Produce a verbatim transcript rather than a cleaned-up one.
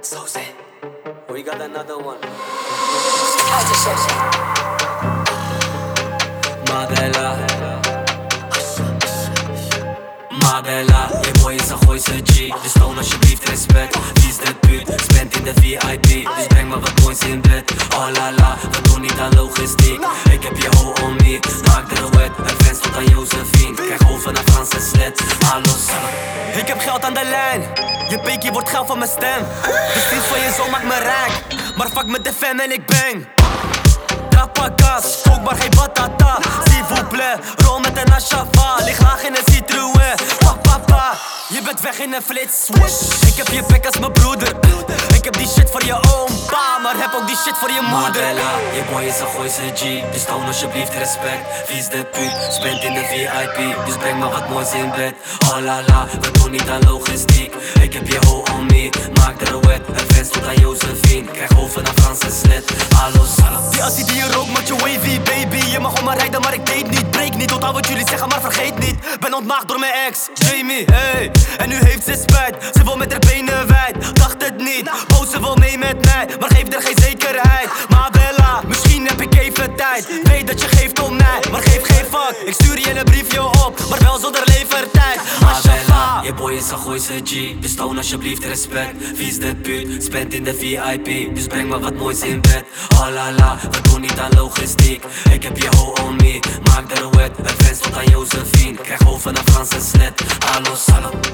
So say, we got another one. Ma bella, ma bella, je boy is een gooise G. Dus toon alsjeblieft respect. Wie is de buurt? Spend in de V I P. Dus breng me wat points in bed. Oh la la, we doen niet aan logistiek. Ik heb je ho on me, maak er een wet. En fans tot aan Josephine. Krijg over naar Frans en Slet. Hallo Salah. Ik heb geld aan de lijn. Je peekie wordt gauw van mijn stem. De ziel van je zoon maakt me rijk. Maar fuck met de fan en ik bang. Trapakas, kookbaar geen batata. S'il vous plaît, rol met een Ashava. Lig laag in een Citroën. Papa, je bent weg in een flits. Ik heb je bek als mijn broeder. Ik heb die shit voor je oompa, maar heb ook die shit voor je moeder. Bella, je boy is een gooise G. Dus toon alsjeblieft respect. Wie is de puut? Spend in de V I P. Dus breng me wat moois in bed. Oh la la, we doen niet aan logistiek. Ik heb je ho on me, maak er een wet. En fans tot aan Josephine. Krijg over naar Frans en Slet. Hallo Salah. Die assie die je rookt met je wavy baby. Je mag om me rijden maar ik deed niet. Breek niet, onthoud wat jullie zeggen maar vergeet niet. Ben ontmaagd door mijn ex, Jamie, hey. En nu heeft ze spijt, ze wil met haar benen wijd. Dacht het niet, oh ze wil mee met mij. Maar geef er geen zekerheid. Maar Bella, misschien heb ik even tijd. Weet dat je geeft om mij, maar geef geen fuck. Ik stuur je een briefje op, maar wel zonder levertijd. Bella, je boy is een gooise G. Dus toon alsjeblieft respect. Wie is de puut? Spend in de V I P. Dus breng me wat moois in bed. Oh la la, we doen niet aan logistiek. Ik heb je ho on me, maak er een wet. En fans tot aan Josephine. Krijg over naar Frans en Slet. Hallo Salah.